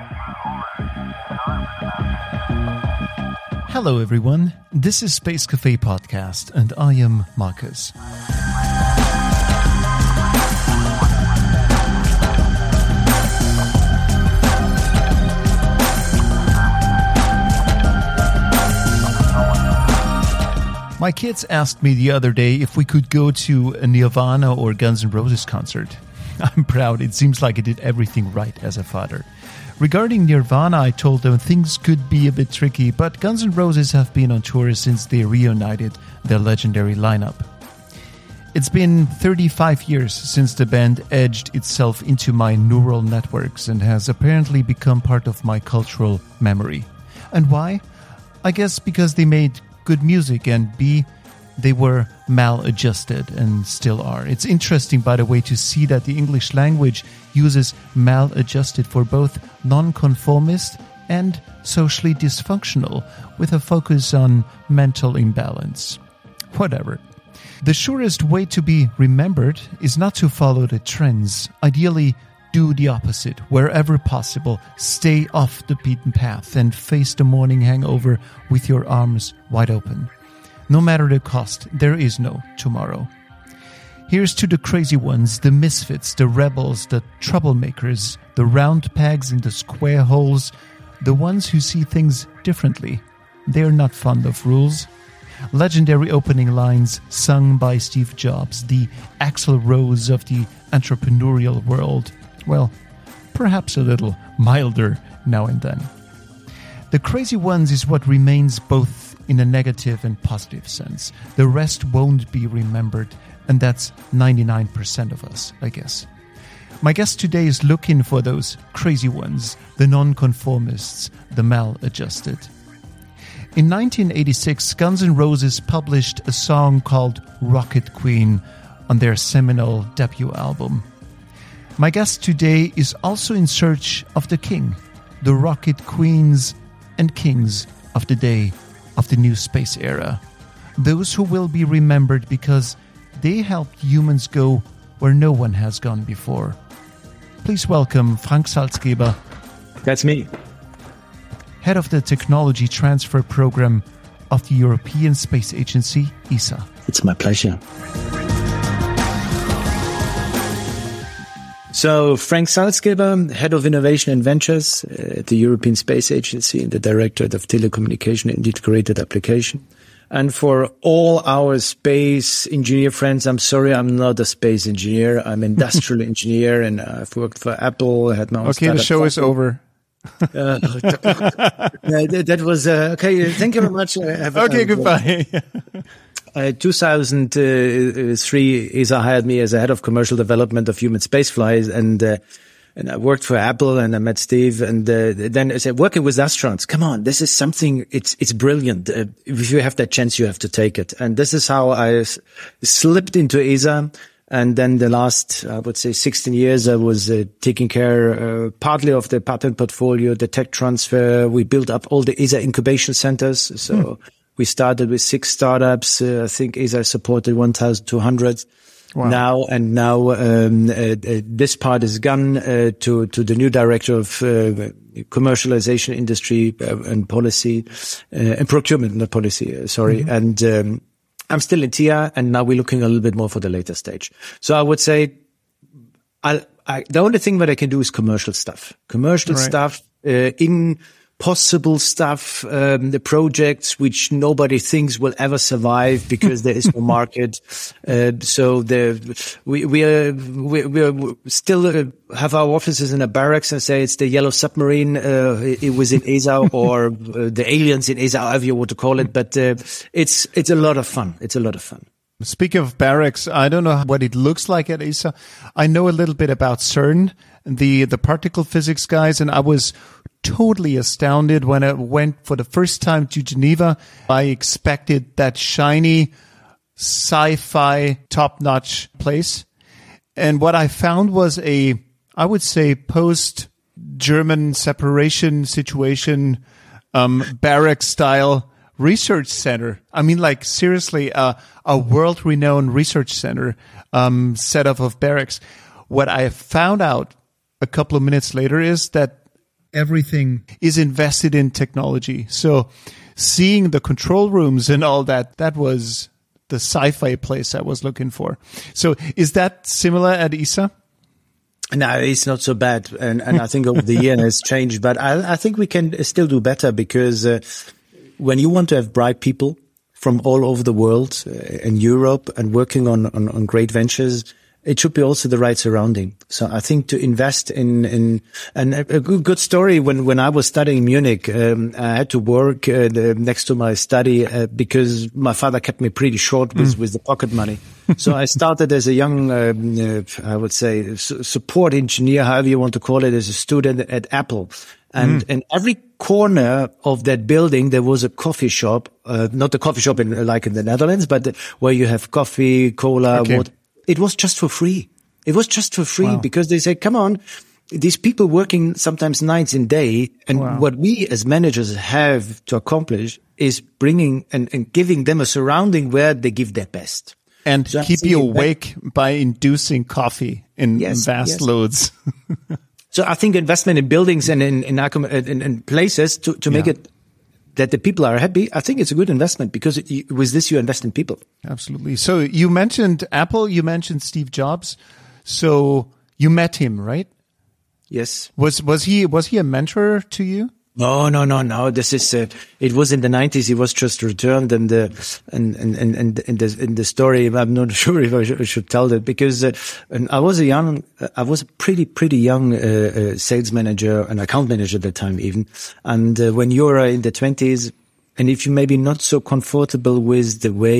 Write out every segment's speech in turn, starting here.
Hello everyone, this is Space Cafe Podcast and I am Marcus. My kids asked me the other day if we could go to a Nirvana or Guns N' Roses concert. I'm proud, it seems like I did everything right as a father. Regarding Nirvana, I told them things could be a bit tricky, but Guns N' Roses have been on tour since they reunited their legendary lineup. It's been 35 years since the band edged itself into my neural networks and has apparently become part of my cultural memory. And why? I guess because they made good music, and B, they were maladjusted and still are. It's interesting, by the way, to see that the English language uses maladjusted for both nonconformist and socially dysfunctional, with a focus on mental imbalance. Whatever. The surest way to be remembered is not to follow the trends. Ideally, do the opposite wherever possible. Stay off the beaten path and face the morning hangover with your arms wide open. No matter the cost, there is no tomorrow. Here's to the crazy ones, the misfits, the rebels, the troublemakers, the round pegs in the square holes, the ones who see things differently. They're not fond of rules. Legendary opening lines sung by Steve Jobs, the Axl Rose of the entrepreneurial world. Well, perhaps a little milder now and then. The crazy ones is what remains both in a negative and positive sense. The rest won't be remembered, and that's 99% of us, I guess. My guest today is looking for those crazy ones, the nonconformists, the maladjusted. In 1986, Guns N' Roses published a song called Rocket Queen on their seminal debut album. My guest today is also in search of the king, the rocket queens and kings of the day of the new space era. Those who will be remembered because they helped humans go where no one has gone before. Please welcome Frank Salzgeber. That's me. Head of the Technology Transfer Program of the European Space Agency, ESA. It's my pleasure. So, Frank Salzgeber, Head of Innovation and Ventures at the European Space Agency in the Directorate of Telecommunication and Integrated Application. And for all our space engineer friends, I'm sorry, I'm not a space engineer. I'm an industrial engineer, and I've worked for Apple, had my own startup. Okay, the show is over. That was, okay, thank you very much. Okay, goodbye. 2003, ESA hired me as a head of commercial development of human spaceflight, and I worked for Apple, and I met Steve, and then I said, working with astronauts, come on, this is something, it's brilliant. If you have that chance, you have to take it. And this is how I slipped into ESA. And then the last, I would say 16 years, I was taking care partly of the patent portfolio, the tech transfer. We built up all the ESA incubation centers. So we started with 6 startups. I think ESA supported 1,200 now. And now this part is gone to the new director of commercialization industry and policy and procurement, not policy, sorry. And I'm still in TIA, and now we're looking a little bit more for the later stage. So I would say the only thing that I can do is commercial stuff. Commercial stuff, impossible stuff, the projects which nobody thinks will ever survive because there is no market. So we still have our offices in a barracks and say it's the yellow submarine, it was in ESA or the aliens in ESA, however you want to call it. But it's a lot of fun. It's a lot of fun. Speaking of barracks, I don't know what it looks like at ESA. I know a little bit about CERN, the particle physics guys, and I was totally astounded when I went for the first time to Geneva. I expected that shiny sci-fi top-notch place. And what I found was I would say post-German separation situation, barrack-style research center. I mean, like seriously, a world-renowned research center, set up of barracks. What I found out a couple of minutes later is that everything is invested in technology. So seeing the control rooms and all that, that was the sci-fi place I was looking for. So is that similar at ISA? No, it's not so bad. And I think over the year it's changed, but I think we can still do better because when you want to have bright people from all over the world in Europe and working on great ventures, it should be also the right surrounding. So I think to invest in and a good story when I was studying in Munich, I had to work next to my study because my father kept me pretty short with the pocket money. So I started as a young, I would say, support engineer, however you want to call it, as a student at Apple. And in every corner of that building, there was a coffee shop, not a coffee shop like in the Netherlands, but where you have coffee, cola, water. It was just for free. It was just for free because they say, come on, these people working sometimes nights and day. And what we as managers have to accomplish is bringing and giving them a surrounding where they give their best. And so keep you awake by inducing coffee in vast loads. So I think investment in buildings and in places to make it that the people are happy, I think it's a good investment because with this you invest in people. Absolutely. So you mentioned Apple, you mentioned Steve Jobs. So you met him, right? Yes. Was he a mentor to you? No. This is it was in the 90s. He was just returned, and in the story, I'm not sure if I should tell that because I was a pretty young sales manager and account manager at the time even. And when you're in the 20s, and if you maybe not so comfortable with the way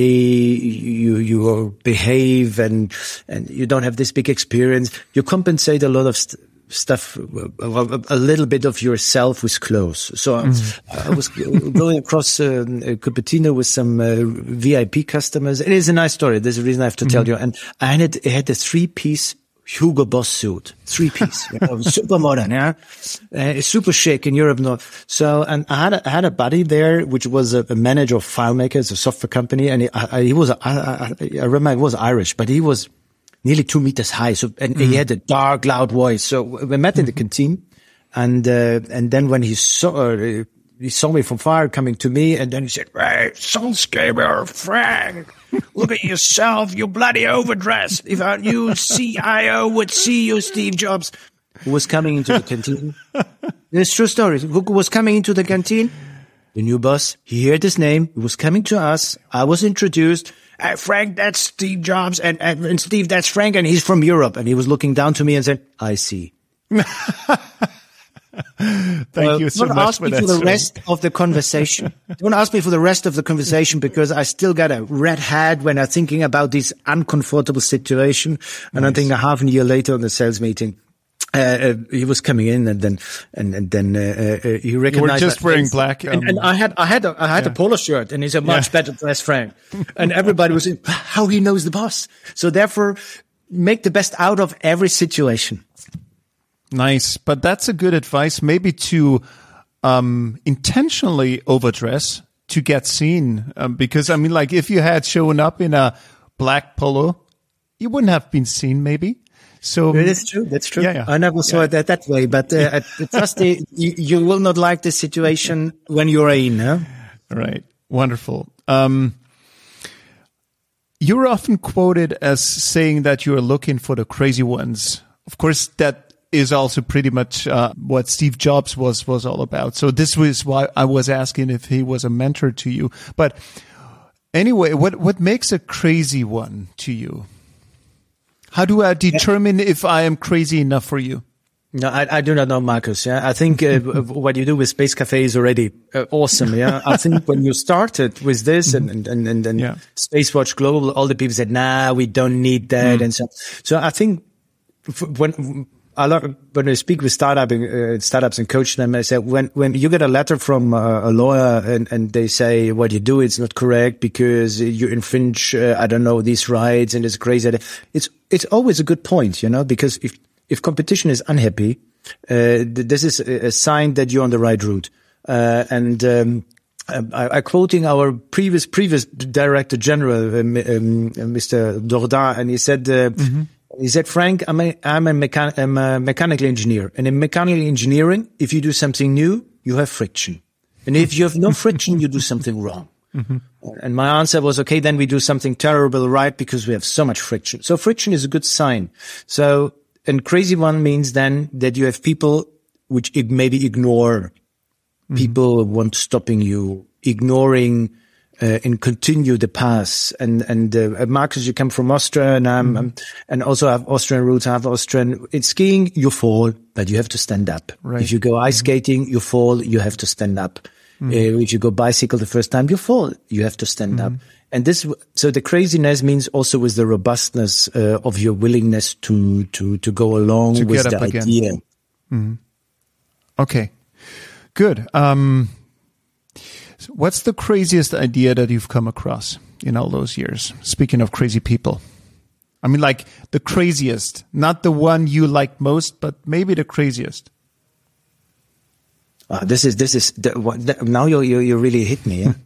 you behave and you don't have this big experience, you compensate a lot of stuff, a little bit of yourself with clothes. So I was going across Cupertino with some VIP customers. It is a nice story. There's a reason I have to tell you. And I had a 3-piece Hugo Boss suit, 3-piece, super modern, super chic in Europe. No. So, and I had a buddy there, which was a manager of FileMaker, a software company. And he was, I remember he was Irish, but he was nearly 2 meters high. So, and he had a dark, loud voice. So we met in the canteen. And then when he saw me from far coming to me, and then he said, "Hey, Salzgeber, Frank, look at yourself, you bloody overdressed. If our new CIO would see you, Steve Jobs," who was coming into the canteen. It's true story. Who was coming into the canteen? The new boss. He heard his name. He was coming to us. I was introduced. "Frank, that's Steve Jobs, and Steve, that's Frank, and he's from Europe." And he was looking down to me and said, "I see." Thank you so much. Don't ask me for the rest of the conversation. Don't ask me for the rest of the conversation because I still got a red hat when I'm thinking about this uncomfortable situation. And I think a half a year later on the sales meeting, he was coming in and then he recognized. You were just wearing black. And I had a polo shirt, and he's a much better dressed Frank. And everybody was saying how he knows the boss. So therefore, make the best out of every situation. Nice. But that's a good advice, maybe to intentionally overdress to get seen. Because, I mean, like if you had shown up in a black polo, you wouldn't have been seen maybe. So that's true. That's true. Yeah. I never saw it that way. But trust me, you will not like the situation when you're in. Huh? Right. Wonderful. You're often quoted as saying that you're looking for the crazy ones. Of course, that is also pretty much what Steve Jobs was all about. So this was why I was asking if he was a mentor to you. But anyway, what makes a crazy one to you? How do I determine if I am crazy enough for you? No, I do not know, Marcus. Yeah, I think what you do with Space Cafe is already awesome. Yeah, I think when you started with this and Spacewatch Global, all the people said, "Nah, we don't need that," and so I think when I speak with startups and coach them, I say when you get a letter from a lawyer and they say what you do is not correct because you infringe these rights and it's crazy. It's always a good point, because if competition is unhappy, this is a sign that you're on the right route. I quoting our previous director general, Mr. Dordain, and he said, He said, Frank, I'm a mechanical engineer. And in mechanical engineering, if you do something new, you have friction. And if you have no friction, you do something wrong. Mm-hmm. And my answer was, okay, then we do something terrible, right? Because we have so much friction. So friction is a good sign. So, and crazy one means then that you have people which maybe ignore. Mm-hmm. People want stopping you, ignoring, and continue the path. And Marcus, you come from Austria, and and also have Austrian roots. I have Austrian. In skiing, you fall, but you have to stand up. Right. If you go ice skating, you fall, you have to stand up. If you go bicycle the first time, you fall, you have to stand up. And so the craziness means also with the robustness of your willingness to go along to with the idea. Mm-hmm. Okay, good. So what's the craziest idea that you've come across in all those years? Speaking of crazy people. I mean, like the craziest, not the one you like most, but maybe the craziest. This is now you really hit me. Yeah?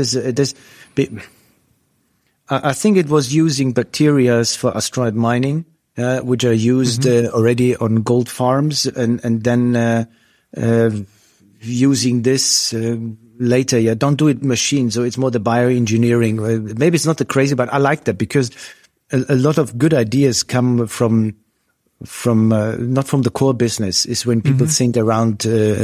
I think it was using bacteria for asteroid mining, which are used already on gold farms, and then using this later. Yeah, don't do it machine. So it's more the bioengineering. Maybe it's not the crazy, but I like that because a lot of good ideas come from not from the core business, is when people think around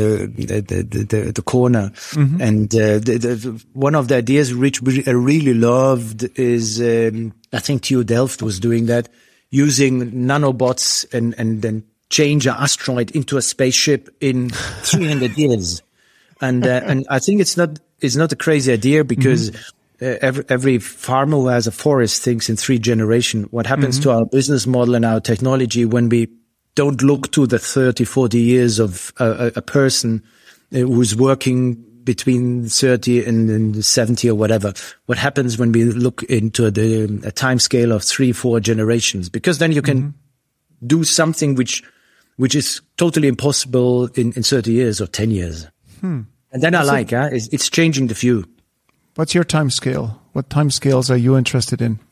the corner. And one of the ideas which I really loved is I think TU Delft was doing that, using nanobots and then change an asteroid into a spaceship in 300 years. And I think it's not a crazy idea because every farmer who has a forest thinks in 3 generations. What happens to our business model and our technology when we don't look to the 30, 40 years of a person who's working between 30 and 70 or whatever? What happens when we look into a time scale of 3, 4 generations? Because then you can do something which is totally impossible in 30 years or 10 years. And then it's changing the view. What's your time scale? What time scales are you interested in?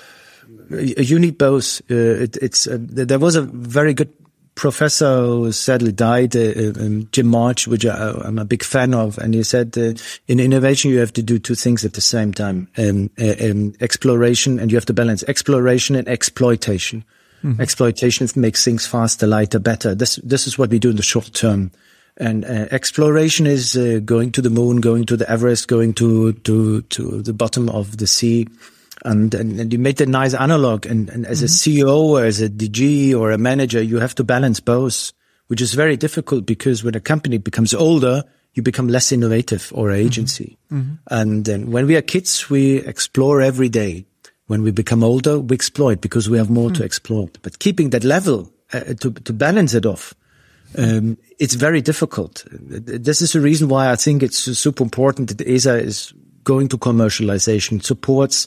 You need both. There was a very good professor who sadly died, Jim March, which I'm a big fan of, and he said in innovation you have to do 2 things at the same time: exploration, and you have to balance exploration and exploitation. Exploitation makes things faster, lighter, better. This is what we do in the short term. And exploration is going to the moon, going to the Everest, going to the bottom of the sea, and you made a nice analog. And as a CEO or as a DG or a manager, you have to balance both, which is very difficult because when a company becomes older, you become less innovative or agency. And then when we are kids, we explore every day. When we become older, we exploit because we have more to exploit. But keeping that level to balance it off. It's very difficult. This is the reason why I think it's super important that ESA is going to commercialization, supports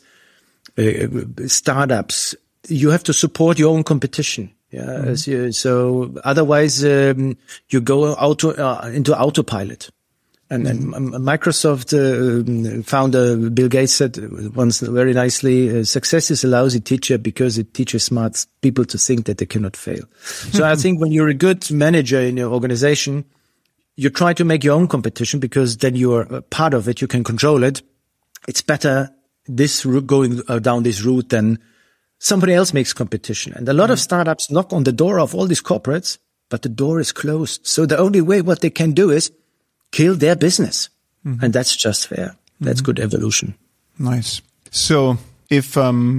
startups. You have to support your own competition. Yeah. So otherwise, you go into autopilot. And Microsoft founder Bill Gates said once very nicely, success is a lousy teacher because it teaches smart people to think that they cannot fail. So I think when you're a good manager in your organization, you try to make your own competition because then you are a part of it. You can control it. It's better going down this route than somebody else makes competition. And a lot of startups knock on the door of all these corporates, but the door is closed. So the only way what they can do is kill their business. And that's just fair. That's good evolution. Nice. So if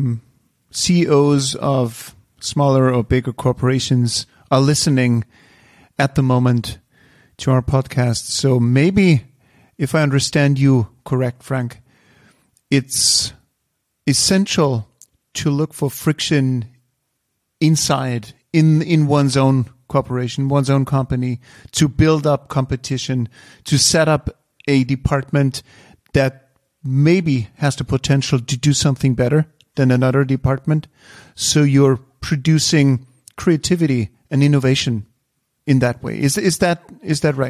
CEOs of smaller or bigger corporations are listening at the moment to our podcast, so maybe if I understand you correct, Frank, it's essential to look for friction inside in one's own corporation, one's own company, to build up competition, to set up a department that maybe has the potential to do something better than another department. So you're producing creativity and innovation in that way. Is that right?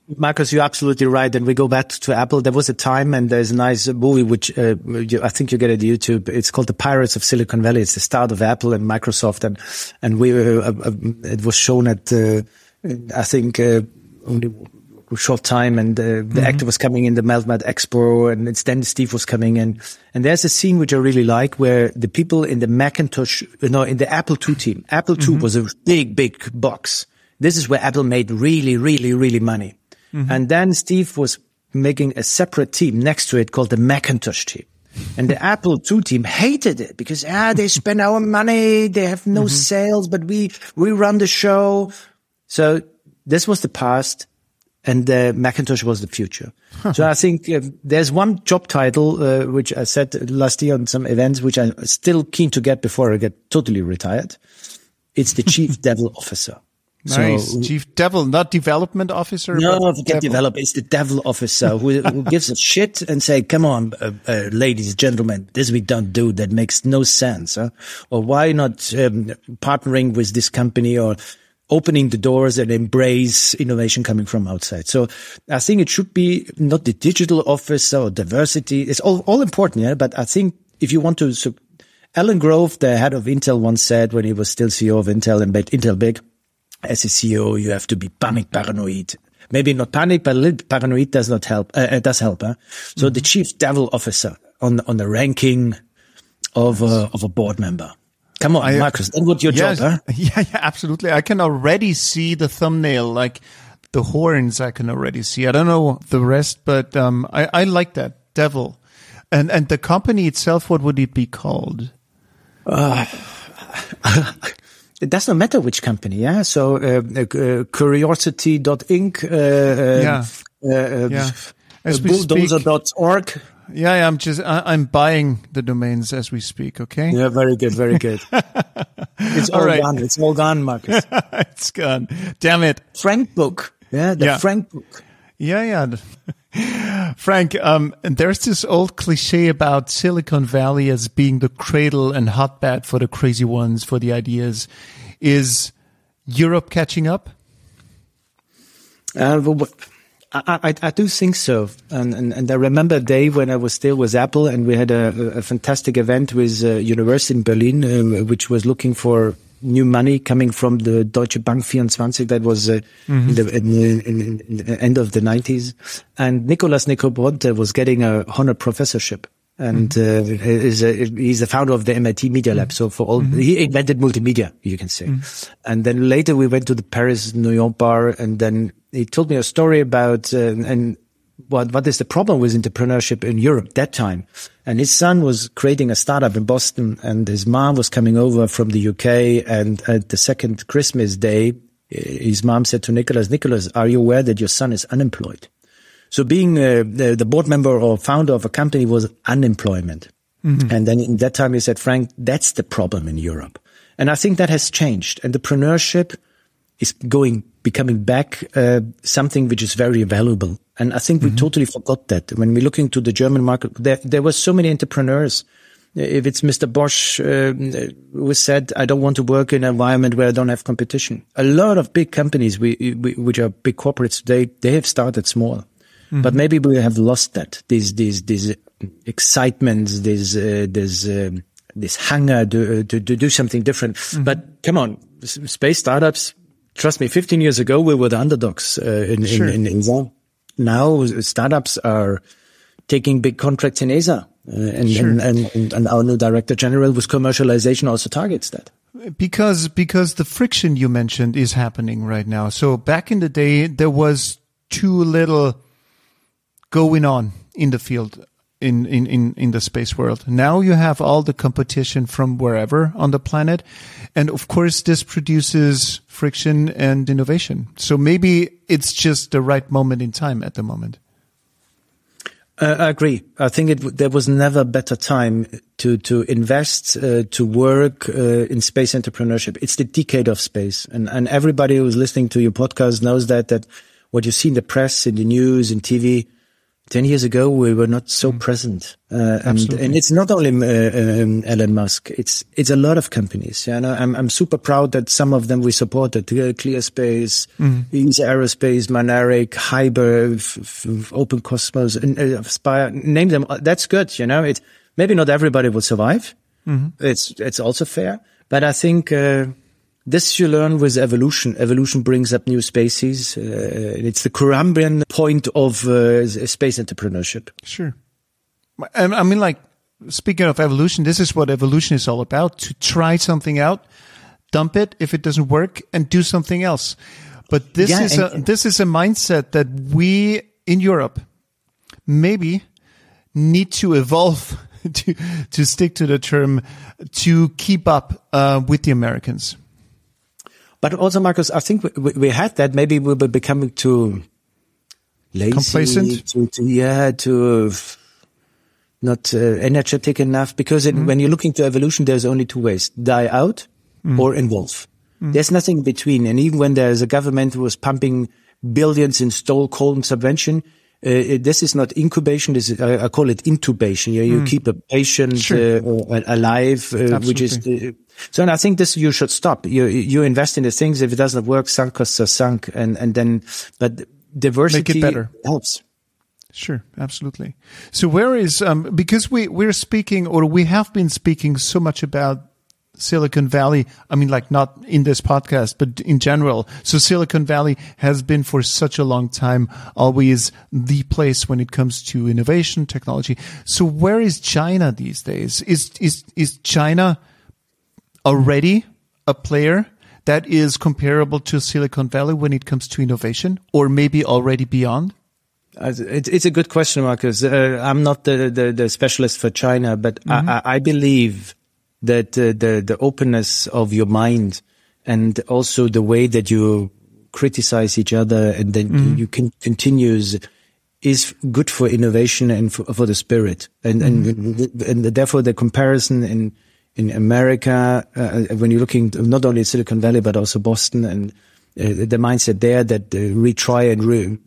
Marcus, you're absolutely right. And we go back to Apple. There was a time, and there's a nice movie which I think you get at YouTube. It's called The Pirates of Silicon Valley. It's the start of Apple and Microsoft, and we it was shown at I think only a short time, and the actor was coming in the Meltmart Expo, and then Steve was coming in. And there's a scene which I really like where the people in the Macintosh, in the Apple II team. Apple II was a big box. This is where Apple made really money. And then Steve was making a separate team next to it called the Macintosh team. And the Apple II team hated it because, they spend our money, they have no sales, but we run the show. So this was the past, and the Macintosh was the future. So I think there's one job title, which I said last year on some events, which I'm still keen to get before I get totally retired. It's the Chief Devil Officer. Nice. So, Chief Devil, not Development Officer? No, forget develop. It's the Devil Officer who gives a shit and say, come on, ladies and gentlemen, this we don't do. That makes no sense. Huh? Or why not partnering with this company or opening the doors and embrace innovation coming from outside. So I think it should be not the digital officer or diversity. It's all important, yeah. But I think if you want to, Alan Grove, the head of Intel, once said when he was still CEO of Intel and made Intel big, as a CEO, you have to be paranoid. Maybe not panic, but a little paranoid does not help. It does help. Huh? So the Chief Devil Officer on the ranking of a board member. Come on, Marcus, then what's your job? Huh? Yeah, absolutely. I can already see the thumbnail, like the horns. I can already see. I don't know the rest, but I like that Devil, and the company itself. What would it be called? It does not matter which company, yeah. So Curiosity.inc, bulldozer.org. Yeah, I'm buying the domains as we speak. Okay. Yeah, very good, very good. It's all gone. It's all gone, Marcus. It's gone. Damn it. Frank Book. Yeah, Frank Book. Yeah. Frank, there's this old cliche about Silicon Valley as being the cradle and hotbed for the crazy ones, for the ideas. Is Europe catching up? I do think so. And I remember a day when I was still with Apple, and we had a fantastic event with University in Berlin, which was looking for new money coming from the Deutsche Bank 24. That was in the end of the 90s. And Nicolas Negroponte was getting a honor professorship. And he's the founder of the MIT Media Lab. So he invented multimedia, you can say. And then later we went to the Paris New York bar, and then he told me a story about and what is the problem with entrepreneurship in Europe that time. And his son was creating a startup in Boston, and his mom was coming over from the UK. And at the second Christmas day, his mom said to Nicolas, are you aware that your son is unemployed? So being the board member or founder of a company was unemployment. And then in that time he said, Frank, that's the problem in Europe. And I think that has changed. Entrepreneurship is becoming back something which is very valuable. And I think we totally forgot that. When we look into the German market, there were so many entrepreneurs. If it's Mr. Bosch who said, I don't want to work in an environment where I don't have competition. A lot of big companies, which are big corporates today, they have started small. But maybe we have lost that. These excitements, this hunger to do something different. But come on, space startups. Trust me, 15 years ago we were the underdogs in ESA. Now startups are taking big contracts in ESA, and our new director general with commercialization also targets that. Because the friction you mentioned is happening right now. So back in the day, there was too little going on in the field, in the space world. Now you have all the competition from wherever on the planet. And of course, this produces friction and innovation. So maybe it's just the right moment in time at the moment. I agree. I think there was never a better time to invest, to work, in space entrepreneurship. It's the decade of space. And everybody who's listening to your podcast knows that what you see in the press, in the news, in TV, 10 years ago, we were not so present. And it's not only Elon Musk. It's a lot of companies. You know, I'm super proud that some of them we supported. ClearSpace, ESA Aerospace, Mynaric, Hyber, Open Cosmos, and Spire. Name them. That's good. You know, maybe not everybody will survive. It's also fair. But I think this you learn with evolution. Evolution brings up new species. It's the Curumbian point of space entrepreneurship. Sure. I mean, like, speaking of evolution, this is what evolution is all about, to try something out, dump it if it doesn't work, and do something else. But this is a mindset that we in Europe maybe need to evolve to stick to the term, to keep up with the Americans. But also, Markus, I think we had that. Maybe we were becoming too lazy, complacent, to not energetic enough. Because when you're looking to evolution, there's only two ways: die out or evolve. There's nothing in between. And even when there's a government who is pumping billions in Stockholm subvention, this is not incubation. This is, I call it intubation. You keep a patient alive, which is. So, and I think this you should stop. You invest in the things. If it doesn't work, sunk costs are sunk, and then, but diversity make it better. Helps. Sure, absolutely. So, where is because we're speaking, or we have been speaking so much about Silicon Valley. I mean, like, not in this podcast, but in general. So Silicon Valley has been for such a long time always the place when it comes to innovation, technology. So where is China these days? Is China already a player that is comparable to Silicon Valley when it comes to innovation, or maybe already beyond? It's a good question, Markus. I'm not the specialist for China, but I believe that the openness of your mind, and also the way that you criticize each other and then you can continues, is good for innovation and for the spirit. And therefore the comparison in America, when you're looking not only at Silicon Valley but also Boston, and the mindset there that retry and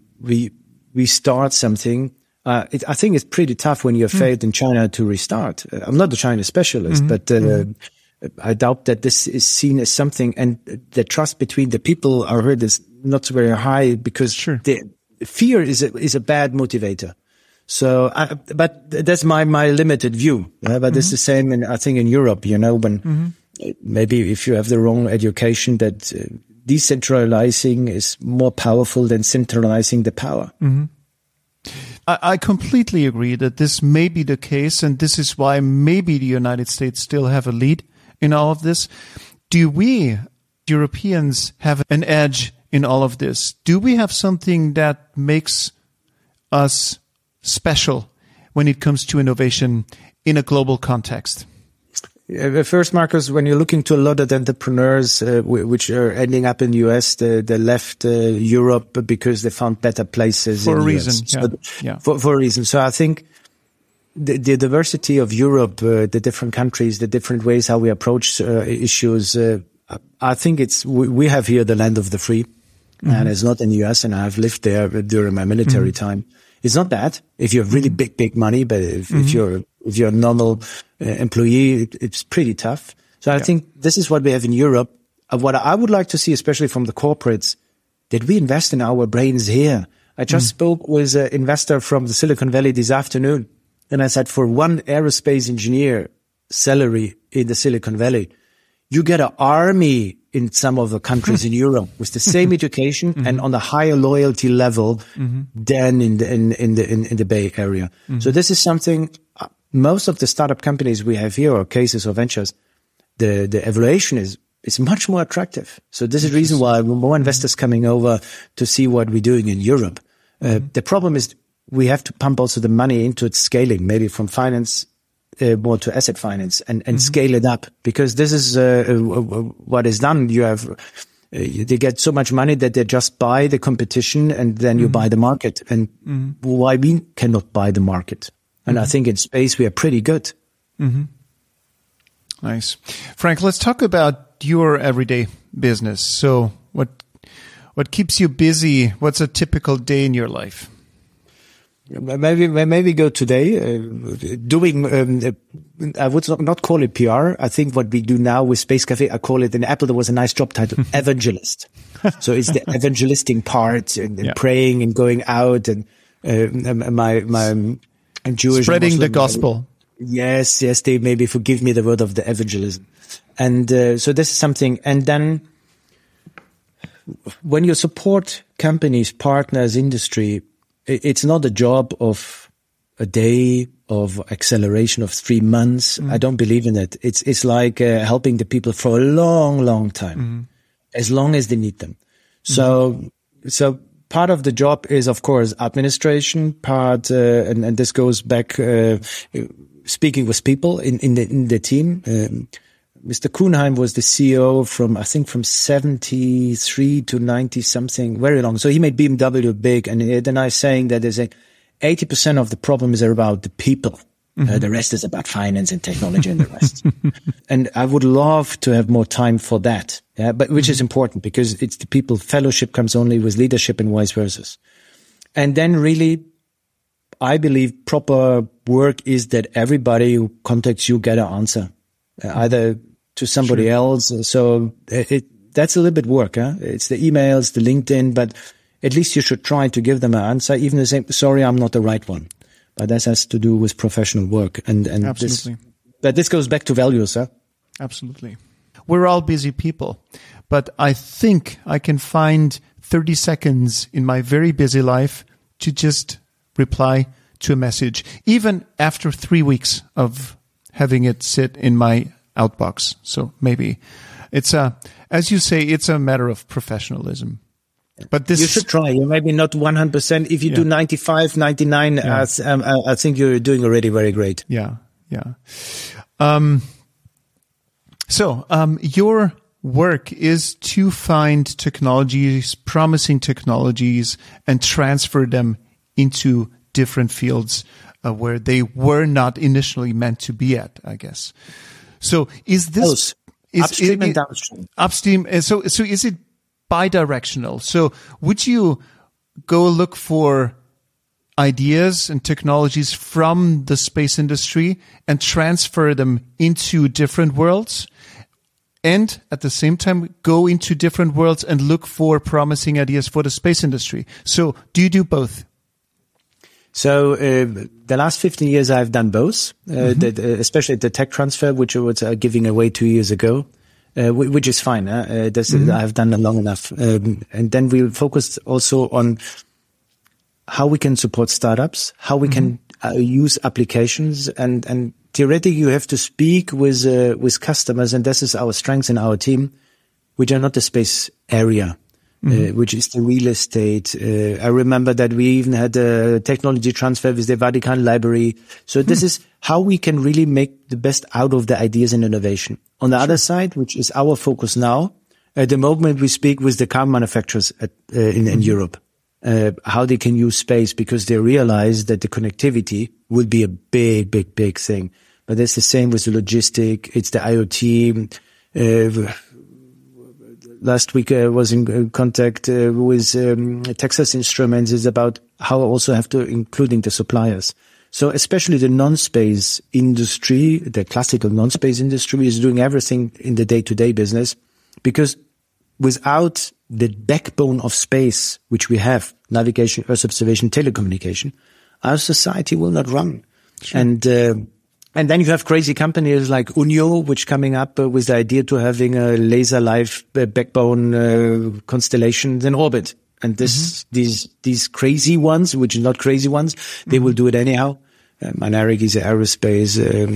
restart something. I think it's pretty tough when you have failed in China to restart. I'm not a China specialist, but I doubt that this is seen as something, and the trust between the people I heard is not very high, because the fear is a bad motivator. So, but that's my limited view. But it's the same I think in Europe, you know, when maybe if you have the wrong education, that decentralizing is more powerful than centralizing the power. I completely agree that this may be the case, and this is why maybe the United States still have a lead in all of this. Do we, Europeans, have an edge in all of this? Do we have something that makes us special when it comes to innovation in a global context? First, Markus, when you're looking to a lot of entrepreneurs which are ending up in the US, they left Europe because they found better places for in a the reason. US. For a reason. So I think the diversity of Europe, the different countries, the different ways how we approach issues. I think we have here the land of the free, and it's not in the US. And I've lived there during my military time. It's not that if you have really big money, but if you're a normal employee, it's pretty tough. So I think this is what we have in Europe. What I would like to see, especially from the corporates, that we invest in our brains here. I just spoke with an investor from the Silicon Valley this afternoon, and I said, for one aerospace engineer salary in the Silicon Valley, you get an army in some of the countries in Europe with the same education and on a higher loyalty level than in the Bay Area. So this is something. Most of the startup companies we have here, or cases or ventures, the evaluation is much more attractive. So this is the reason why more investors coming over to see what we're doing in Europe. The problem is we have to pump also the money into its scaling, maybe from finance more to asset finance, and scale it up, because this is what is done. You have they get so much money that they just buy the competition, and then you buy the market. And why we cannot buy the market? And I think in space we are pretty good. Nice. Frank, let's talk about your everyday business. So what keeps you busy? What's a typical day in your life? maybe go today, doing, I would not call it PR. I think what we do now with Space Cafe, I call it, in Apple, there was a nice job title, evangelist. So it's the evangelisting part and praying and going out and, I'm Jewish. Spreading the gospel. Yes, they maybe forgive me the word of the evangelism. And, so this is something. And then when you support companies, partners, industry, it's not a job of a day, of acceleration of 3 months. I don't believe in it. It's like helping the people for a long, long time, as long as they need them. So part of the job is, of course, administration part, and this goes back, speaking with people in the team. Mr. Kuhnheim was the CEO from 73 to 90 something, very long. So he made BMW big. And then I was saying that there's 80% of the problems are about the people. The rest is about finance and technology and the rest. And I would love to have more time for that. Yeah, but which is important because it's the people. Fellowship comes only with leadership and vice versa. And then really, I believe proper work is that everybody who contacts you get an answer, either to somebody else. So that's a little bit work. Huh? It's the emails, the LinkedIn, but at least you should try to give them an answer, even if they say, sorry, I'm not the right one. But that has to do with professional work. And absolutely. This goes back to values. Huh? Absolutely. We're all busy people, but I think I can find 30 seconds in my very busy life to just reply to a message, even after 3 weeks of having it sit in my outbox. So maybe it's as you say, it's a matter of professionalism. But this, you should try. You maybe not 100%. If you do 95, 99, I think you're doing already very great. Yeah. So your work is to find technologies, promising technologies, and transfer them into different fields where they were not initially meant to be at, I guess. So is this upstream and downstream? Upstream. So is it bidirectional? So would you go look for ideas and technologies from the space industry and transfer them into different worlds, and at the same time go into different worlds and look for promising ideas for the space industry? So do you do both? So the last 15 years I've done both, especially the tech transfer, which I was giving away 2 years ago, which is fine. I've done it long enough. And then we focused also on how we can support startups, how we can use applications, and theoretically you have to speak with customers, and this is our strength in our team, which are not the space area. Which is the real estate. I remember that we even had a technology transfer with the Vatican Library. So this is how we can really make the best out of the ideas and innovation. On the other side, which is our focus now, at the moment we speak with the car manufacturers in Europe, how they can use space, because they realize that the connectivity will be a big thing. But it's the same with the logistic. It's the IoT. Last week I was in contact with Texas Instruments. Is about how I also have to including the suppliers. So especially the non-space industry, the classical non-space industry, is doing everything in the day-to-day business, because without the backbone of space, which we have, navigation, Earth observation, telecommunication, our society will not run. Sure. And then you have crazy companies like Unio, which coming up with the idea to having a laser live backbone constellations in orbit. And these crazy ones, which are not crazy ones, they will do it anyhow. Mynaric is aerospace,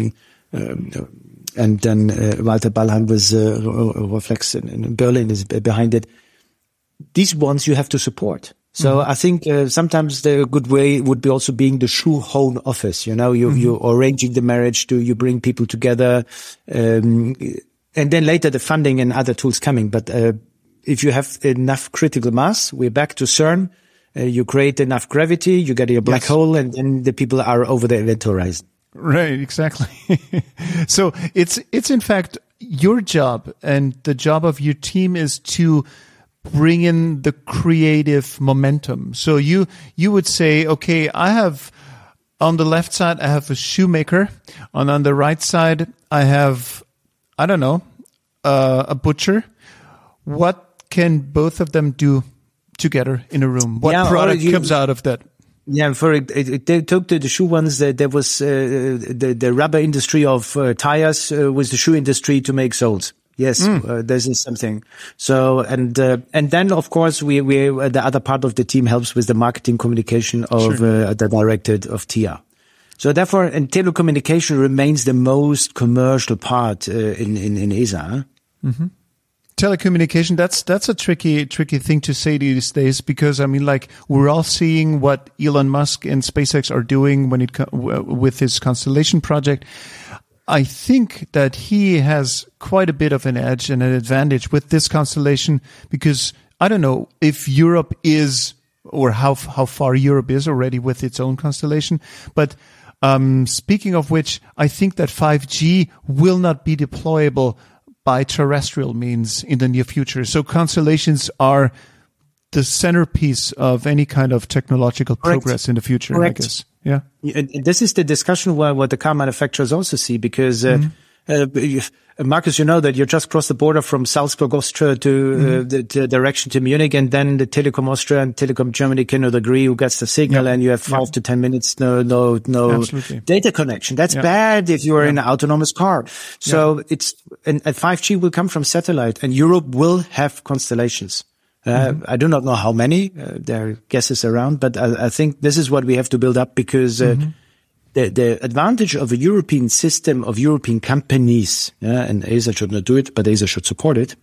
and then Walter Ballheim with Reflex in Berlin is behind it. These ones you have to support. So I think sometimes the good way would be also being the shoehorn office. You know, you're arranging the marriage, you bring people together, and then later the funding and other tools coming. But if you have enough critical mass, we're back to CERN. You create enough gravity, you get a black hole, and then the people are over the event horizon. Right, exactly. So it's in fact your job, and the job of your team is to bring in the creative momentum. So you would say, okay, I have on the left side, I have a shoemaker, and on the right side, I have, I don't know, a butcher. What can both of them do together in a room? What product comes out of that? Yeah, they took the shoe ones. There was the rubber industry of tires with the shoe industry to make soles. Yes, this is something. So and then of course we the other part of the team helps with the marketing communication of the director of TIA. So therefore, and telecommunication remains the most commercial part in ESA. Mm-hmm. Telecommunication, that's a tricky thing to say these days, because I mean, like, we're all seeing what Elon Musk and SpaceX are doing when with his Constellation project. I think that he has quite a bit of an edge and an advantage with this constellation, because I don't know if Europe is, or how far Europe is already with its own constellation, but speaking of which, I think that 5G will not be deployable by terrestrial means in the near future. So constellations are the centerpiece of any kind of technological progress in the future, correct. I guess. Yeah. This is the discussion what the car manufacturers also see, because Marcus, you know that you just crossed the border from Salzburg, Austria to the direction to Munich, and then the Telekom Austria and Telekom Germany cannot agree who gets the signal, and you have 5 to 10 minutes no data connection. That's bad if you are in an autonomous car. So and 5G will come from satellite, and Europe will have constellations. I do not know how many. There are guesses around, but I think this is what we have to build up, because the advantage of a European system of European companies, and ESA should not do it, but ESA should support it.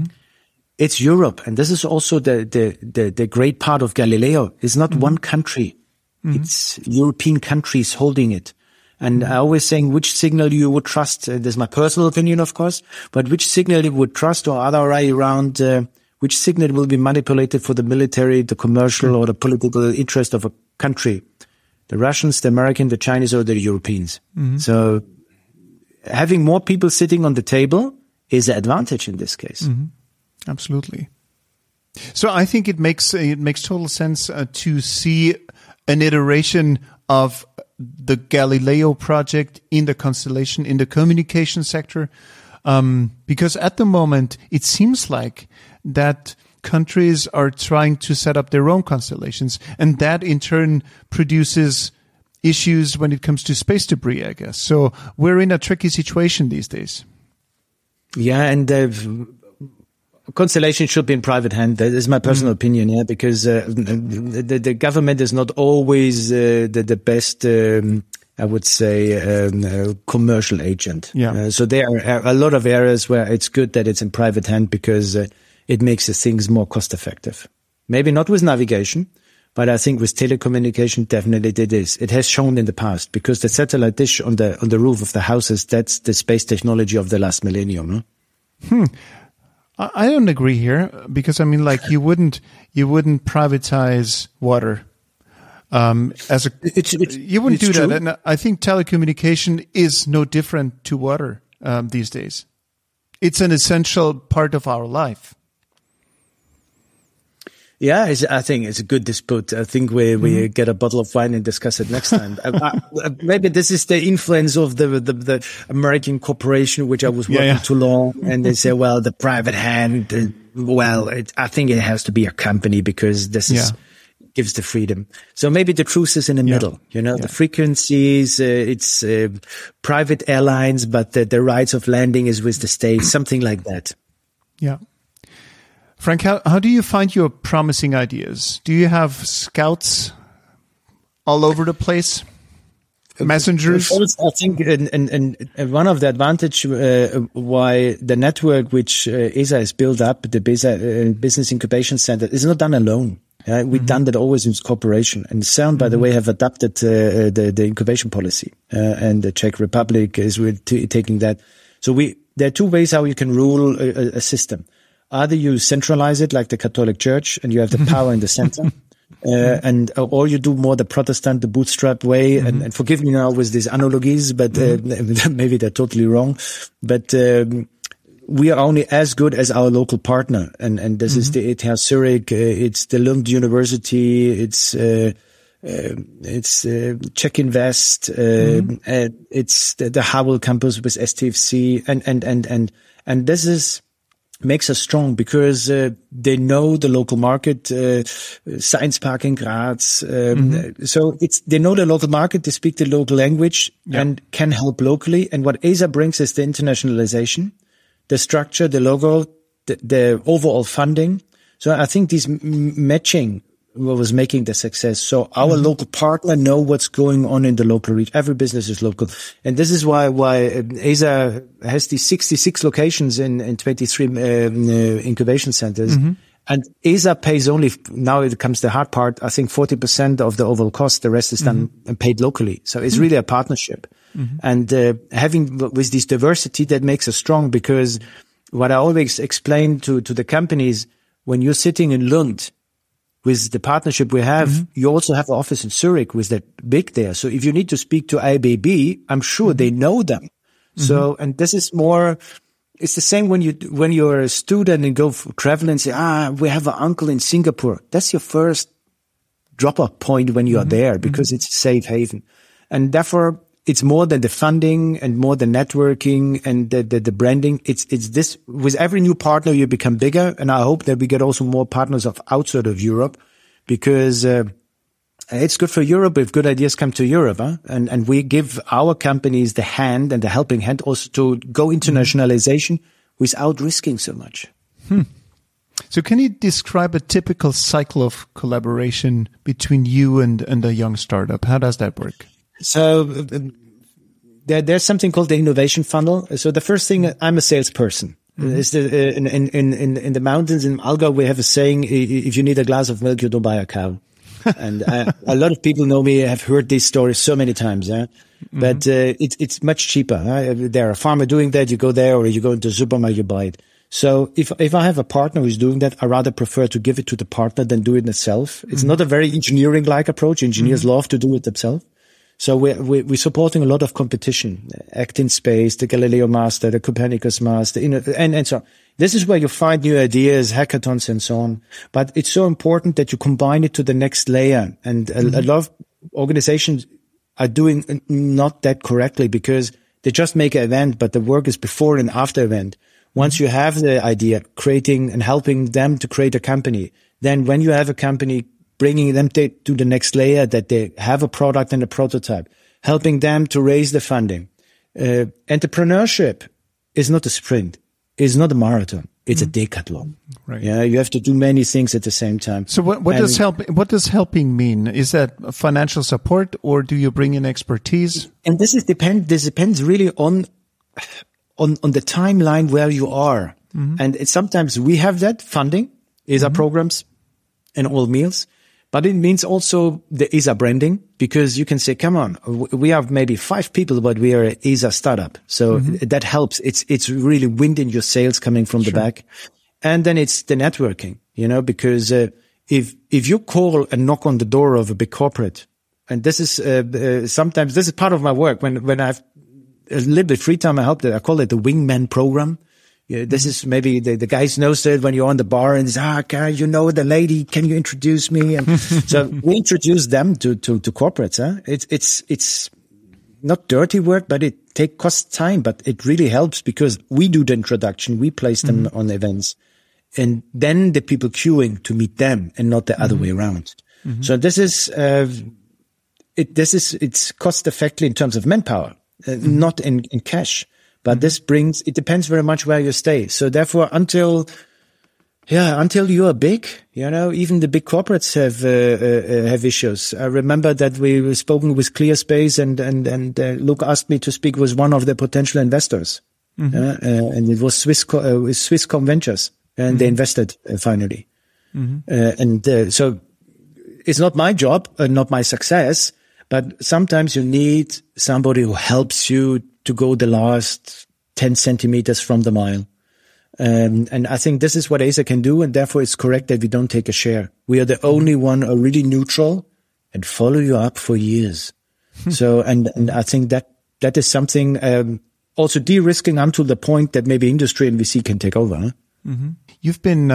It's Europe, and this is also the great part of Galileo. It's not one country; it's European countries holding it. And I always saying which signal you would trust. This is my personal opinion, of course, but which signal you would trust, or other way around. Which signal will be manipulated for the military, the commercial, or the political interest of a country? The Russians, the Americans, the Chinese, or the Europeans. So having more people sitting on the table is an advantage in this case. Absolutely. So I think it makes total sense to see an iteration of the Galileo project in the constellation, in the communication sector, because at the moment it seems like that countries are trying to set up their own constellations, and that in turn produces issues when it comes to space debris, I guess. So we're in a tricky situation these days. Yeah, and constellation should be in private hand. That is my personal opinion, because the government is not always the best, I would say, commercial agent. So there are a lot of areas where it's good that it's in private hand, because it makes the things more cost effective. Maybe not with navigation, but I think with telecommunication, definitely it is. It has shown in the past, because the satellite dish on the roof of the houses, that's the space technology of the last millennium. I don't agree here, because I mean, like, you wouldn't privatize water. You wouldn't do that. And I think telecommunication is no different to water these days. It's an essential part of our life. Yeah, I think it's a good dispute. I think we get a bottle of wine and discuss it next time. Maybe this is the influence of the American corporation, which I was working too long, and they say, well, the private hand. I think it has to be a company, because this gives the freedom. So maybe the truth is in the middle. The frequencies, it's private airlines, but the rights of landing is with the state, something like that. Yeah. Frank, how do you find your promising ideas? Do you have scouts all over the place? Messengers? I think and one of the advantage why the network which ESA has built up, the Business Incubation Center, is not done alone. We've done that always in cooperation. And CERN, by the way, have adopted the incubation policy, and the Czech Republic is taking that. So there are two ways how you can rule a system. Either you centralize it like the Catholic Church, and you have the power in the center, or you do more the Protestant, the bootstrap way. And forgive me now with these analogies, but maybe they're totally wrong. But we are only as good as our local partner. And this is the ETH Zurich, it's the Lund University, it's Czech Invest, it's the Havel campus with STFC, and this makes us strong because they know the local market, Science Park in Graz. So they know the local market, they speak the local language and can help locally. And what ESA brings is the internationalization, the structure, the logo, the overall funding. So I think this matching was making the success. So our local partner know what's going on in the local region. Every business is local. And this is why ESA has these 66 locations in 23 incubation centers. And ESA pays only, now it comes the hard part, I think 40% of the overall cost. The rest is done and paid locally. So it's really a partnership. And having with this diversity, that makes us strong, because what I always explain to the companies, when you're sitting in Lund, with the partnership we have, you also have an office in Zurich with that big there. So if you need to speak to IBB, I'm sure they know them. So, and this is more, it's the same when you're a student and go travel and say, we have an uncle in Singapore. That's your first drop-off point when you are there, because it's a safe haven. And therefore, it's more than the funding and more than networking and the branding. It's this, with every new partner, you become bigger. And I hope that we get also more partners outside of Europe, because, it's good for Europe if good ideas come to Europe. And we give our companies the hand and the helping hand also to go internationalization without risking so much. So can you describe a typical cycle of collaboration between you and a young startup? How does that work? So there's something called the innovation funnel. So the first thing, I'm a salesperson. Is in the mountains in Allgäu, we have a saying: if you need a glass of milk, you don't buy a cow. And a lot of people know me, have heard these stories so many times. But it's much cheaper. There a farmer doing that, you go there, or you go into the supermarket, you buy it. So if I have a partner who's doing that, I rather prefer to give it to the partner than do it myself. It's not a very engineering-like approach. Engineers love to do it themselves. So we're supporting a lot of competition, Act in Space, the Galileo Master, the Copernicus Master, and so on. This is where you find new ideas, hackathons and so on. But it's so important that you combine it to the next layer. And a lot of organizations are doing not that correctly, because they just make an event, but the work is before and after event. Once you have the idea, creating and helping them to create a company, then when you have a company, bringing them to the next layer, that they have a product and a prototype, helping them to raise the funding. Entrepreneurship is not a sprint. It's not a marathon. It's a decathlon. Right. Yeah, you have to do many things at the same time. So what does helping mean? Is that financial support, or do you bring in expertise? And this depends really on the timeline where you are. And sometimes we have that funding, ESA programs and all meals. But it means also the ESA branding, because you can say, come on, we have maybe 5 people, but we are an ESA startup. So that helps. It's really wind in your sails coming from the back. And then it's the networking, because if you call and knock on the door of a big corporate, and this is sometimes this is part of my work. When I have a little bit free time, I call it the wingman program. Yeah, this is maybe the guys know that when you're on the bar and guy, the lady, can you introduce me? And so we introduce them to corporates. It's not dirty work, but it costs time, but it really helps, because we do the introduction. We place them on events, and then the people queuing to meet them, and not the other way around. So this is, it's cost effective in terms of manpower, not in cash. But it depends very much where you stay. So therefore, until you are big, even the big corporates have issues. I remember that we were spoken with ClearSpace, and Luke asked me to speak with one of the potential investors. And it was Swisscom Ventures, and they invested finally. So it's not my job, not my success, but sometimes you need somebody who helps you to go the last 10 centimeters from the mile. And I think this is what ESA can do, and therefore it's correct that we don't take a share. We are the only one are really neutral and follow you up for years. So, and I think that is something, also de-risking until the point that maybe industry and VC can take over. Huh? Mm-hmm. You've been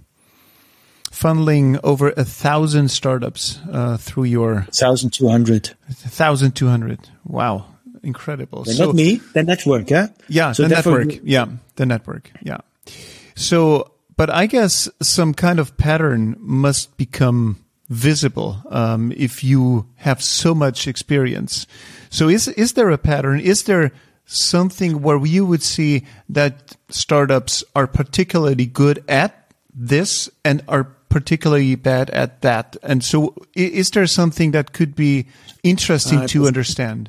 funneling over 1,000 startups through your 1,200. 1,200. Wow, incredible. So, not me, the network, yeah. Yeah, so the network. The network. Yeah. So, but I guess some kind of pattern must become visible if you have so much experience. So, is there a pattern? Is there something where you would see that startups are particularly good at this and are particularly bad at that? And so is there something that could be interesting to understand?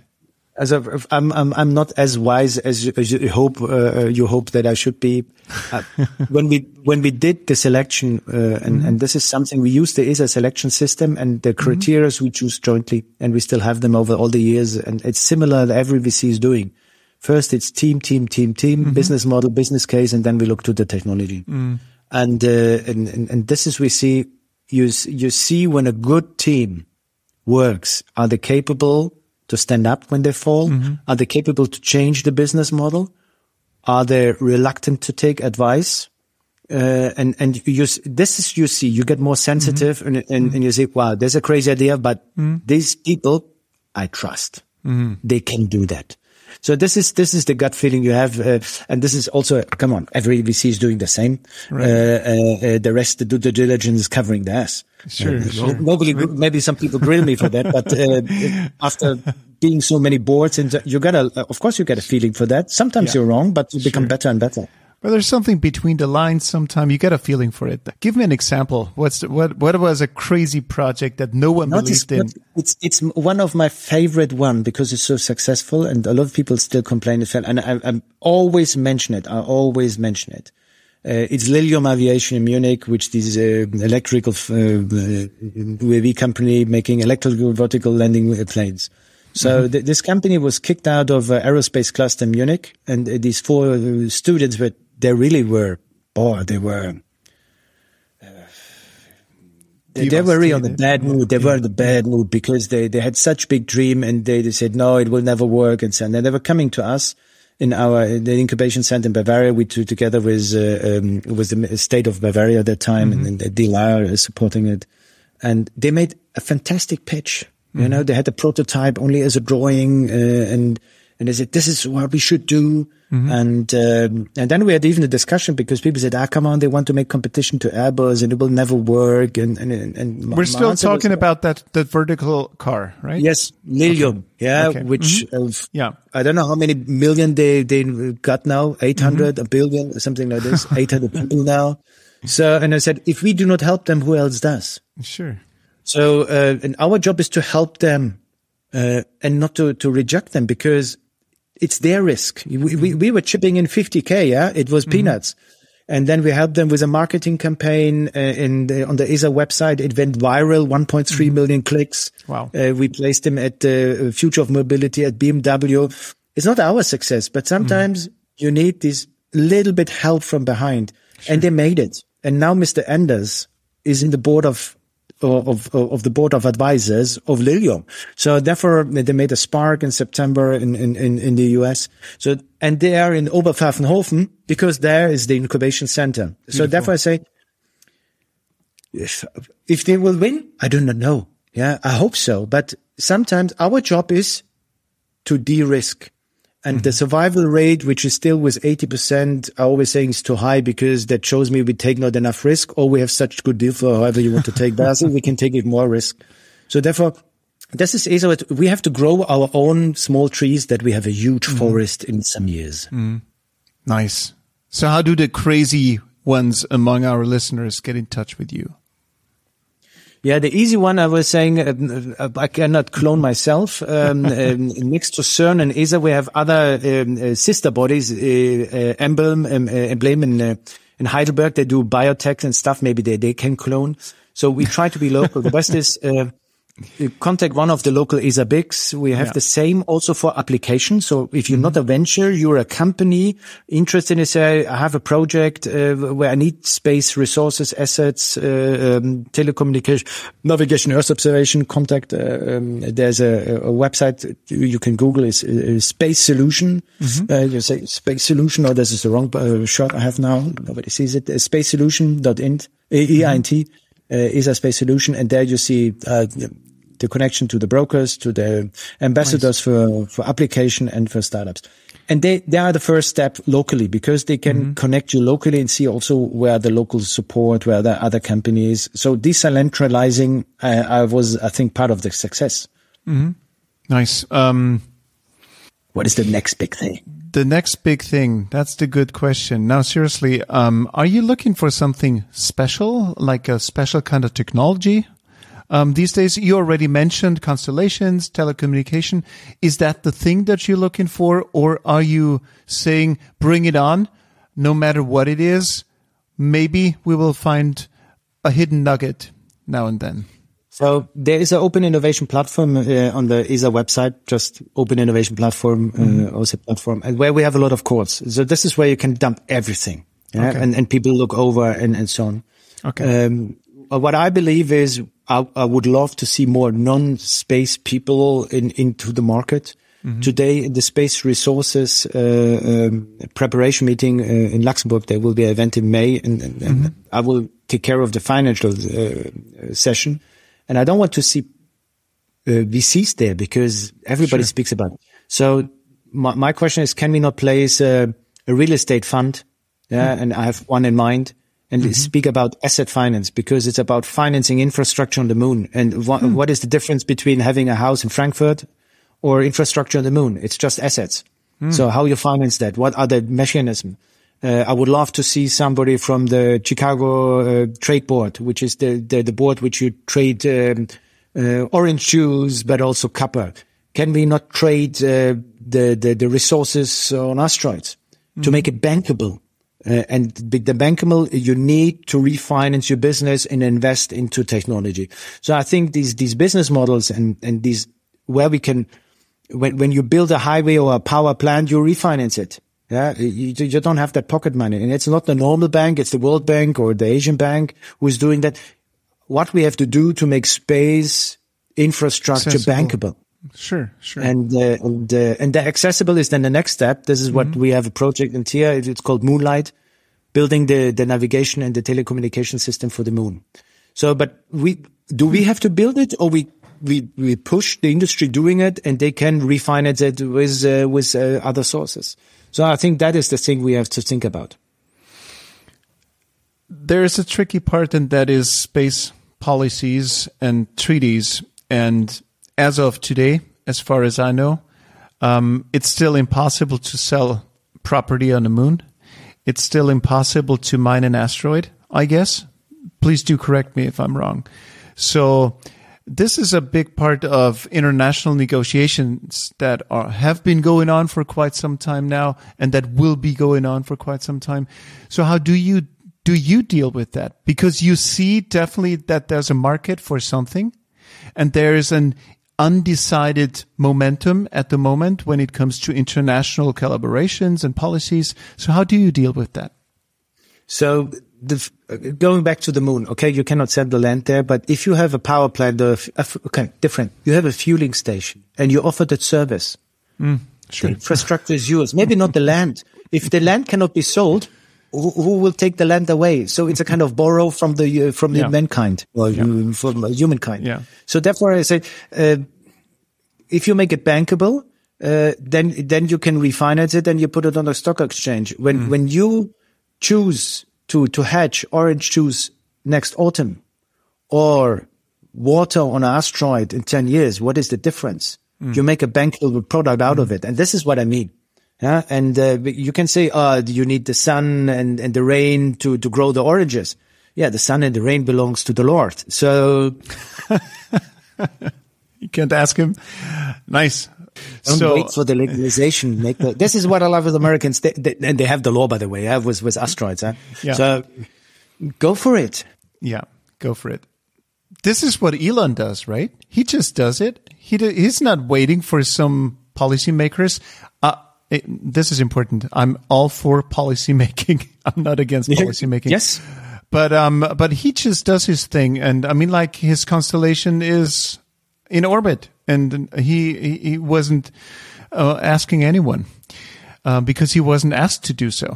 I'm not as wise as you hope that I should be. When we did the selection, and this is something we use the ESA selection system and the criteria we choose jointly, and we still have them over all the years, and it's similar that every VC is doing. First, it's team, business model, business case, and then we look to the technology. And this is you see when a good team works, are they capable to stand up when they fall? Are they capable to change the business model? Are they reluctant to take advice? And you see, you get more sensitive and you say, wow, there's a crazy idea, but these people I trust. They can do that. So this is the gut feeling you have, and this is also, come on, every VC is doing the same. Right. The rest, the due diligence is covering the ass. Sure. Nobody, maybe some people grill me for that, but after being so many boards, and of course you get a feeling for that. Sometimes you're wrong, but you become better and better. Well, there's something between the lines. Sometimes you get a feeling for it. Give me an example. What was a crazy project that no one believed in? It's one of my favorite one because it's so successful, and a lot of people still complain it fell. And I always mention it. It's Lilium Aviation in Munich, which is electrical UAV company making electrical vertical landing planes. So this company was kicked out of aerospace cluster in Munich, and these 4 students they were really on the bad mood. They were in the bad mood because they had such big dream, and they said, no, it will never work. And so on. And they were coming to us in the incubation center in Bavaria. We two together with the state of Bavaria at that time, and the DLR is supporting it. And they made a fantastic pitch. You know, they had the prototype only as a drawing, and they said, this is what we should do. And then we had even a discussion because people said, come on, they want to make competition to Airbus and it will never work. And we're still talking about that vertical car, right? Yes. Lilium. Okay. Yeah. Okay. Which, I don't know how many million they got now, 800, a billion, something like this, 800 people now. So, and I said, if we do not help them, who else does? Sure. So, and our job is to help them, and not to reject them because it's their risk. We were chipping in 50K. Yeah. It was peanuts. And then we helped them with a marketing campaign on the ESA website. It went viral, 1.3 million clicks. Wow. We placed them at the Future of Mobility at BMW. It's not our success, but sometimes you need this little bit help from behind. Sure. And they made it. And now Mr. Enders is in the board of the board of advisors of Lilium. So therefore they made a Spark in September in the US. So, and they are in Oberpfaffenhofen because there is the incubation center. Beautiful. So therefore I say, if they will win, I do not know. Yeah, I hope so. But sometimes our job is to de-risk. And the survival rate, which is still with 80%, I always saying is too high because that shows me we take not enough risk or we have such good deal for however you want to take that. We can take it more risk. So therefore, this is ESA. We have to grow our own small trees that we have a huge forest in some years. Nice. So how do the crazy ones among our listeners get in touch with you? Yeah, the easy one, I was saying, I cannot clone myself. Next to CERN and ESA, we have other sister bodies, Emblem in Heidelberg. They do biotech and stuff. Maybe they can clone. So we try to be local. The best is contact one of the local ESA bigs. We have the same also for applications. So if you're not a venture, you're a company interested in, say, I have a project where I need space resources, assets, telecommunication, navigation, Earth observation, contact. There's a website you can Google is Space Solution. You say Space Solution, or this is the wrong shot I have now. Nobody sees it. Spacesolution.int, EINT. ESA Space Solution, and there you see the connection to the brokers, to the ambassadors for application and for startups. And they are the first step locally, because they can connect you locally and see also where the local support, where the other companies. So decentralizing was, I think, part of the success. Nice. What is the next big thing? The next big thing, that's the good question. Now, seriously, are you looking for something special, like a special kind of technology? These days, you already mentioned constellations, telecommunication. Is that the thing that you're looking for? Or are you saying, bring it on, no matter what it is? Maybe we will find a hidden nugget now and then. So there is an open innovation platform on the ESA website, just open innovation platform, OSIP platform, and where we have a lot of codes. So this is where you can dump everything, and people look over and so on. Okay. What I believe is I would love to see more non-space people into the market. Today, the space resources preparation meeting in Luxembourg, there will be an event in May, and I will take care of the financial session. And I don't want to see VCs there, because everybody speaks about it. So my question is, can we not place a real estate fund? And I have one in mind, and speak about asset finance, because it's about financing infrastructure on the moon. And what is the difference between having a house in Frankfurt or infrastructure on the moon? It's just assets. So how you finance that? What are the mechanisms? I would love to see somebody from the Chicago Trade Board, which is the board which you trade orange juice, but also copper. Can we not trade the resources on asteroids to make it bankable? And the bankable, you need to refinance your business and invest into technology. So I think these business models and these, where we can, when you build a highway or a power plant, you refinance it. Yeah, you don't have that pocket money, and it's not the normal bank; it's the World Bank or the Asian Bank who is doing that. What we have to do to make space infrastructure bankable, sure, and the accessible is then the next step. This is what we have a project in TIA. It's called Moonlight, building the navigation and the telecommunication system for the moon. So, but we have to build it, or we push the industry doing it, and they can refinance it with other sources. So I think that is the thing we have to think about. There is a tricky part, and that is space policies and treaties. And as of today, as far as I know, it's still impossible to sell property on the moon. It's still impossible to mine an asteroid, I guess. Please do correct me if I'm wrong. So this is a big part of international negotiations that have been going on for quite some time now, and that will be going on for quite some time. So how do you deal with that? Because you see definitely that there's a market for something, and there is an undecided momentum at the moment when it comes to international collaborations and policies. So how do you deal with that? So going back to the moon, okay, you cannot send the land there, but if you have a power plant, different. You have a fueling station and you offer that service. Sure. The infrastructure is yours. Maybe not the land. If the land cannot be sold, who will take the land away? So it's a kind of borrow from the mankind, or from humankind. Yeah. So therefore, I say, if you make it bankable, then you can refinance it and you put it on the stock exchange. When you choose to hedge orange juice next autumn or water on an asteroid in 10 years, what is the difference? You make a bankable product out of it. And this is what I mean. Yeah. And you can say, you need the sun and the rain to grow the oranges. Yeah, the sun and the rain belongs to the Lord. So you can't ask him. Nice. Don't wait for the legalization. This is what I love with Americans. And they have the law, by the way, with asteroids. Yeah. So go for it. Yeah, go for it. This is what Elon does, right? He just does it. He's not waiting for some policymakers. This is important. I'm all for policy making. I'm not against policy making. Yes. But he just does his thing. And I mean, like, his constellation is in orbit, and he wasn't asking anyone because he wasn't asked to do so.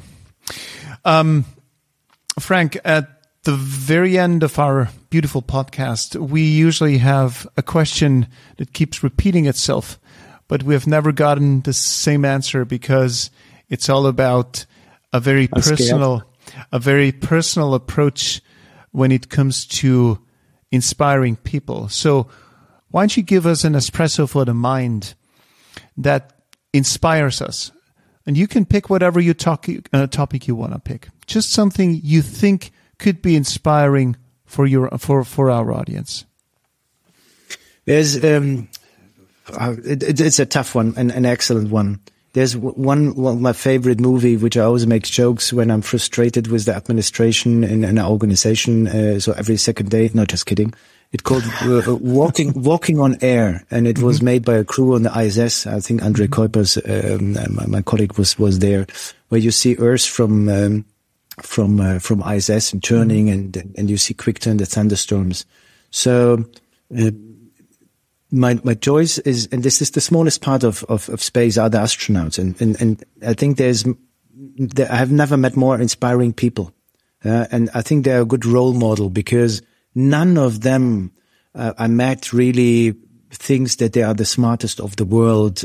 Frank, at the very end of our beautiful podcast, we usually have a question that keeps repeating itself, but we have never gotten the same answer because it's all about a very personal approach when it comes to inspiring people. So why don't you give us an espresso for the mind that inspires us? And you can pick whatever topic you want to pick. Just something you think could be inspiring for our audience. There's it's a tough one and an excellent one. There's one of my favorite movie, which I always make jokes when I'm frustrated with the administration in an organization. So every second day, no, just kidding. It's called Walking on Air, and it was made by a crew on the ISS. I think André Kuipers, my colleague, was there, where you see Earth from ISS and turning, and you see quick turn, the thunderstorms. So my choice is, and this is the smallest part of space, are the astronauts, and I think I have never met more inspiring people, and I think they're a good role model because none of them I met really thinks that they are the smartest of the world.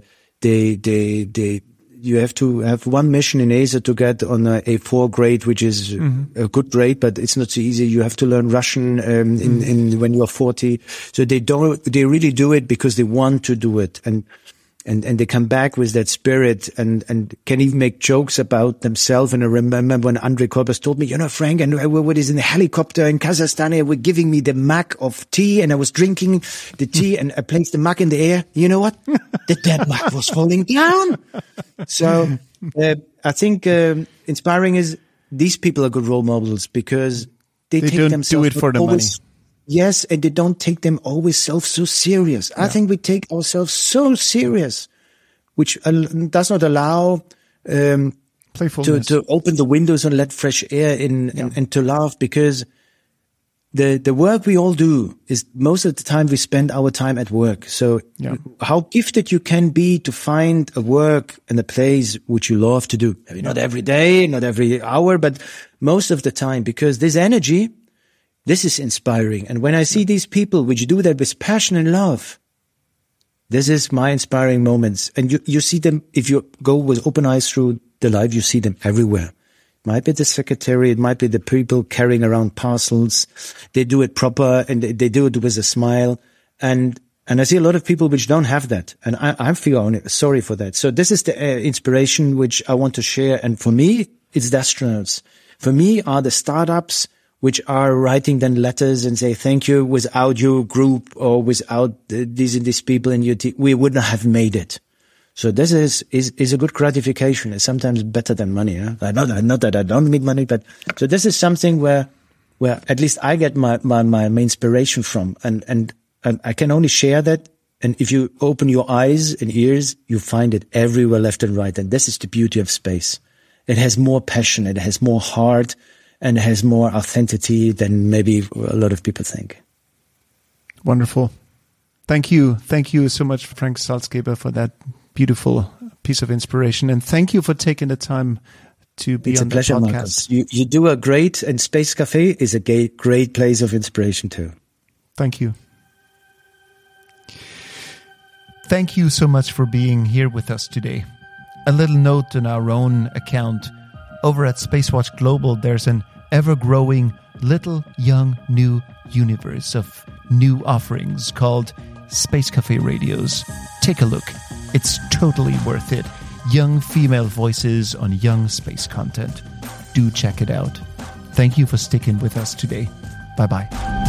You have to have one mission in ESA to get on a A4 grade, which is a good grade, but it's not so easy. You have to learn Russian in when you're 40. So they really do it because they want to do it, and they come back with that spirit and can even make jokes about themselves. And I remember when André Kuipers told me, Frank, and I was in a helicopter in Kazakhstan, they were giving me the mug of tea, and I was drinking the tea, and I placed the mug in the air. You know what? That mug was falling down. So I think inspiring is these people are good role models because they take don't themselves do it for the money. Yes, and they don't take them always so serious. Yeah. I think we take ourselves so serious, which does not allow playfulness to open the windows and let fresh air in and to laugh, because the work we all do is most of the time we spend our time at work. So how gifted you can be to find a work and a place which you love to do. Maybe not every day, not every hour, but most of the time, because this energy, this is inspiring. And when I see these people which do that with passion and love, this is my inspiring moments. And you see them, if you go with open eyes through the life, you see them everywhere. It might be the secretary, it might be the people carrying around parcels. They do it proper and they do it with a smile. And I see a lot of people which don't have that. And I feel sorry for that. So this is the inspiration which I want to share. And for me, it's the astronauts. For me are the startups which are writing then letters and say, thank you, without your group or without these people in your team, we wouldn't have made it. So this is a good gratification. It's sometimes better than money. Huh? Not that I don't need money, but so this is something where at least I get my inspiration from, and I can only share that. And if you open your eyes and ears, you find it everywhere, left and right. And this is the beauty of space. It has more passion, it has more heart, and it has more authenticity than maybe a lot of people think. Wonderful. Thank you. Thank you so much, Frank Salzgeber, for that beautiful piece of inspiration. And thank you for taking the time to be on the podcast. It's a pleasure, Marcus. You do a great, and Space Cafe is a great place of inspiration too. Thank you. Thank you so much for being here with us today. A little note on our own account. Over at Spacewatch Global, there's an ever-growing little young new universe of new offerings called Space Cafe Radios. Take a look. It's totally worth it. Young female voices on young space content. Do check it out. Thank you for sticking with us today. Bye-bye.